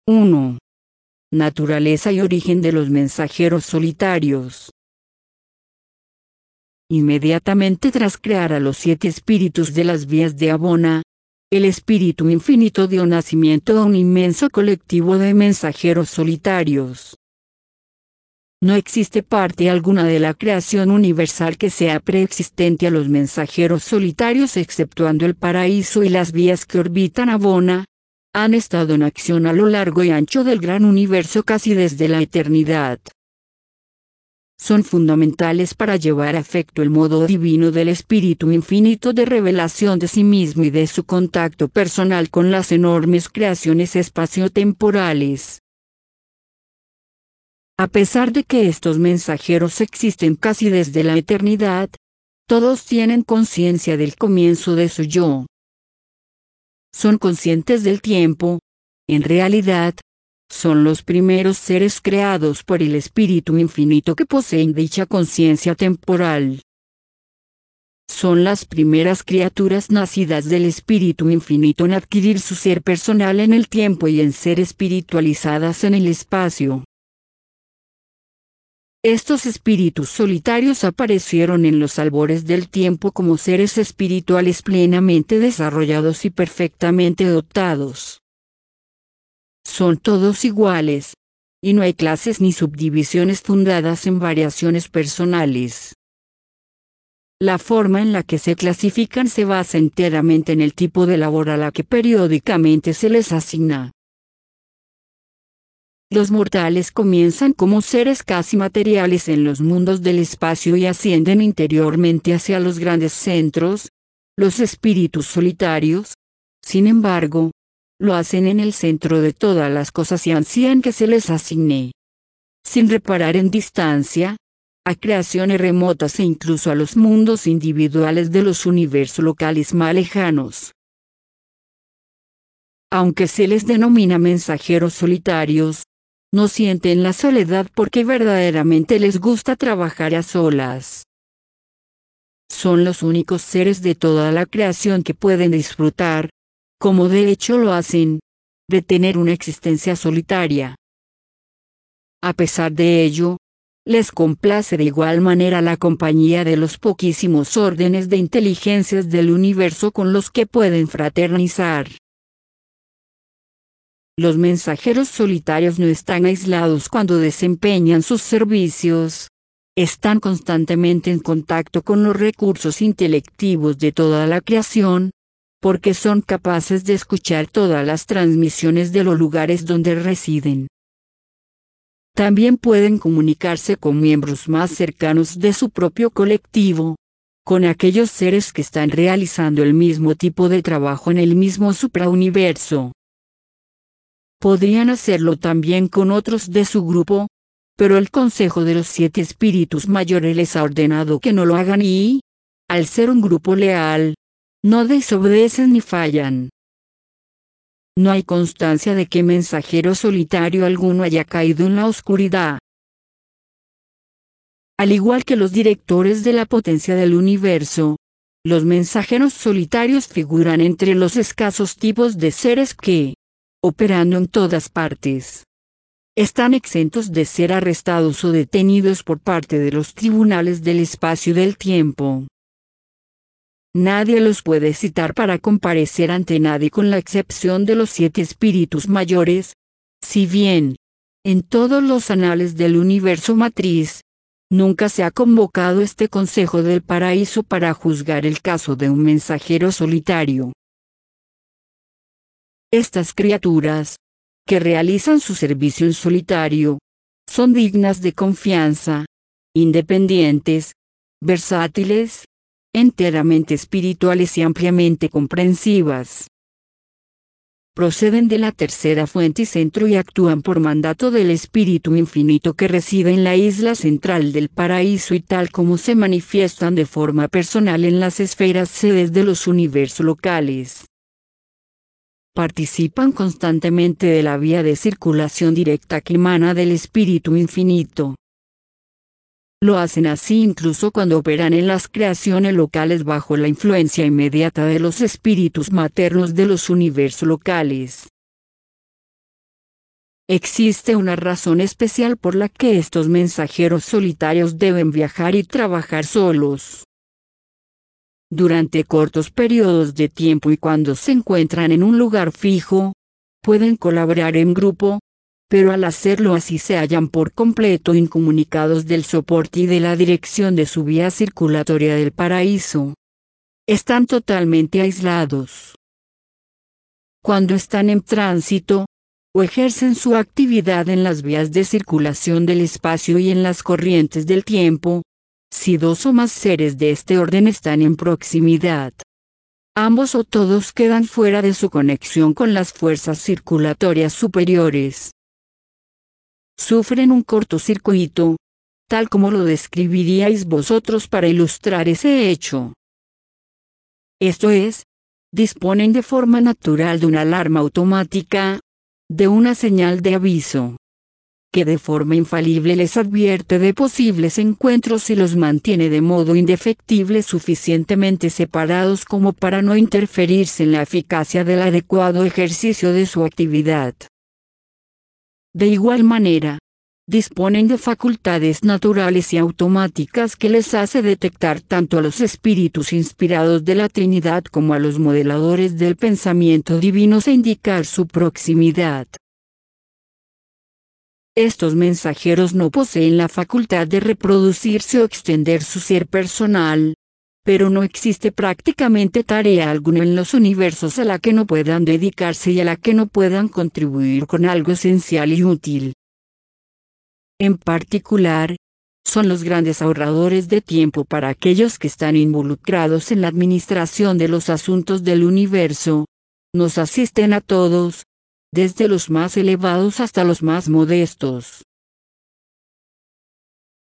1. Naturaleza y origen de los mensajeros solitarios. Inmediatamente tras crear a los 7 espíritus de las vías de Abona, el Espíritu Infinito dio nacimiento a un inmenso colectivo de mensajeros solitarios. No existe parte alguna de la creación universal que sea preexistente a los mensajeros solitarios exceptuando el paraíso y las vías que orbitan Abona. Han estado en acción a lo largo y ancho del gran universo casi desde la eternidad. Son fundamentales para llevar a efecto el modo divino del Espíritu Infinito de revelación de sí mismo y de su contacto personal con las enormes creaciones espaciotemporales. A pesar de que estos mensajeros existen casi desde la eternidad, todos tienen conciencia del comienzo de su yo. Son conscientes del tiempo. En realidad, son los primeros seres creados por el Espíritu Infinito que poseen dicha conciencia temporal. Son las primeras criaturas nacidas del Espíritu Infinito en adquirir su ser personal en el tiempo y en ser espiritualizadas en el espacio. Estos espíritus solitarios aparecieron en los albores del tiempo como seres espirituales plenamente desarrollados y perfectamente dotados. Son todos iguales, y no hay clases ni subdivisiones fundadas en variaciones personales. La forma en la que se clasifican se basa enteramente en el tipo de labor a la que periódicamente se les asigna. Los mortales comienzan como seres casi materiales en los mundos del espacio y ascienden interiormente hacia los grandes centros, los espíritus solitarios. Sin embargo, lo hacen en el centro de todas las cosas y ansían que se les asigne. Sin reparar en distancia, a creaciones remotas e incluso a los mundos individuales de los universos locales más lejanos. Aunque se les denomina mensajeros solitarios, no sienten la soledad porque verdaderamente les gusta trabajar a solas. Son los únicos seres de toda la creación que pueden disfrutar, como de hecho lo hacen, de tener una existencia solitaria. A pesar de ello, les complace de igual manera la compañía de los poquísimos órdenes de inteligencias del universo con los que pueden fraternizar. Los mensajeros solitarios no están aislados cuando desempeñan sus servicios. Están constantemente en contacto con los recursos intelectivos de toda la creación, porque son capaces de escuchar todas las transmisiones de los lugares donde residen. También pueden comunicarse con miembros más cercanos de su propio colectivo, con aquellos seres que están realizando el mismo tipo de trabajo en el mismo suprauniverso. Podrían hacerlo también con otros de su grupo, pero el Consejo de los 7 Espíritus Mayores les ha ordenado que no lo hagan y, al ser un grupo leal, no desobedecen ni fallan. No hay constancia de que mensajero solitario alguno haya caído en la oscuridad. Al igual que los directores de la potencia del universo, los mensajeros solitarios figuran entre los escasos tipos de seres que, operando en todas partes, están exentos de ser arrestados o detenidos por parte de los tribunales del espacio y del tiempo. Nadie los puede citar para comparecer ante nadie con la excepción de los 7 espíritus mayores, si bien, en todos los anales del universo matriz, nunca se ha convocado este Consejo del Paraíso para juzgar el caso de un mensajero solitario. Estas criaturas, que realizan su servicio en solitario, son dignas de confianza, independientes, versátiles, enteramente espirituales y ampliamente comprensivas. Proceden de la tercera fuente y centro y actúan por mandato del Espíritu Infinito que reside en la isla central del paraíso y tal como se manifiestan de forma personal en las esferas sedes de los universos locales. Participan constantemente de la vía de circulación directa que emana del Espíritu Infinito. Lo hacen así incluso cuando operan en las creaciones locales bajo la influencia inmediata de los espíritus maternos de los universos locales. Existe una razón especial por la que estos mensajeros solitarios deben viajar y trabajar solos. Durante cortos periodos de tiempo y cuando se encuentran en un lugar fijo, pueden colaborar en grupo, pero al hacerlo así se hallan por completo incomunicados del soporte y de la dirección de su vía circulatoria del paraíso. Están totalmente aislados. Cuando están en tránsito, o ejercen su actividad en las vías de circulación del espacio y en las corrientes del tiempo, si dos o más seres de este orden están en proximidad, ambos o todos quedan fuera de su conexión con las fuerzas circulatorias superiores. Sufren un cortocircuito, tal como lo describiríais vosotros para ilustrar ese hecho. Esto es, disponen de forma natural de una alarma automática, de una señal de aviso, que de forma infalible les advierte de posibles encuentros y los mantiene de modo indefectible suficientemente separados como para no interferirse en la eficacia del adecuado ejercicio de su actividad. De igual manera, disponen de facultades naturales y automáticas que les hace detectar tanto a los espíritus inspirados de la Trinidad como a los modeladores del pensamiento divino e indicar su proximidad. Estos mensajeros no poseen la facultad de reproducirse o extender su ser personal, pero no existe prácticamente tarea alguna en los universos a la que no puedan dedicarse y a la que no puedan contribuir con algo esencial y útil. En particular, son los grandes ahorradores de tiempo para aquellos que están involucrados en la administración de los asuntos del universo. Nos asisten a todos, desde los más elevados hasta los más modestos.